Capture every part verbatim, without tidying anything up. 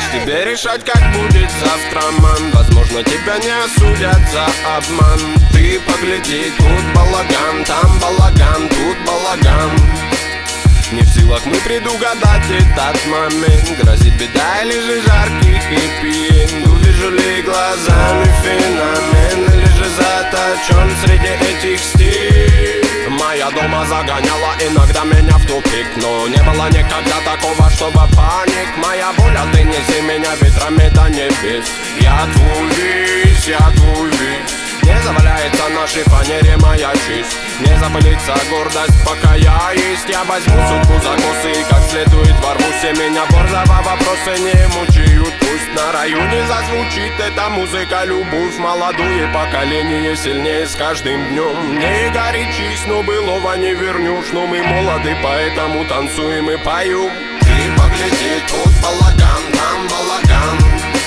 Тебе решать, как будет завтра, ман. Возможно, тебя не осудят за обман. Ты погляди, тут балаган, там балаган, тут балаган. Не в силах мы предугадать этот момент. Грозит беда или же жаркий хэппи-энд. Увижу ли глазами феномен, или же заточен среди этих стен. Моя дома загоняла иногда меня в тупик, но не было никогда такого, чтобы паник. Моя боль, а ты неси меня ветрами до небес. Я твой весь, я твой весь. Не заваляется нашей фанере моя честь. Не запылится гордость, пока я есть. Я возьму судьбу за косы и как следует ворвусь. И меня борзого вопросы не мучают. Пусть на районе зазвучит эта музыка. Любовь, молодое поколение сильнее с каждым днем. Не горячись, но былого не вернешь. Но мы молоды, поэтому танцуем и поем. Ты погляди, тут балаган, там балаган.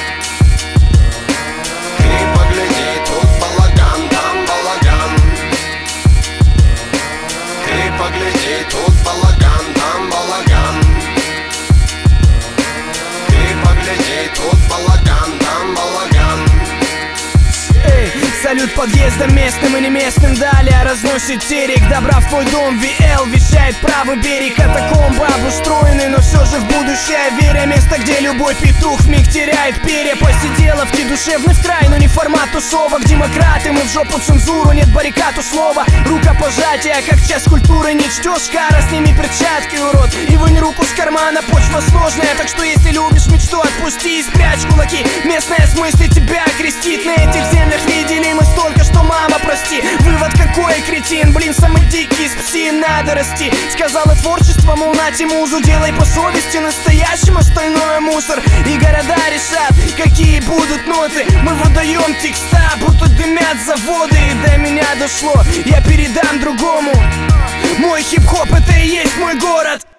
Погляди, тут балаган, там балаган. Ты погляди, тут балаган, там балаган. Эй, салют подъездом местным и не местным. Далее разносит терек добра в твой дом. ви эл вещает правый берег. Катакомбы обустроены, но все же в будущее веря. Место, где любой петух вмиг теряет перья. Посиделовки душевных край, но не формат тусовок. Демократы, мы в жопу цензуру, нет баррикад у слова. Рукопожатия, как часть культуры не чтешь. Кара, сними перчатки, урод, и вынь руку с кармана. Почва сложная, так что если любишь мечту, отпусти и спрячь кулаки. Местная с мысли тебя крестит. На этих землях видели мы столько, что мама, прости. Вывод какой, кретин, блин, самый дикий с псин надо расти. Сказала творчество, мол, нате музу, делай по совести, настоящим остальное мусор. И города решат, какие будут ноты. Мы выдаем текста, будто дымят заводы. И до меня дошло, я передам другому. Мой хип-хоп, это и есть мой город.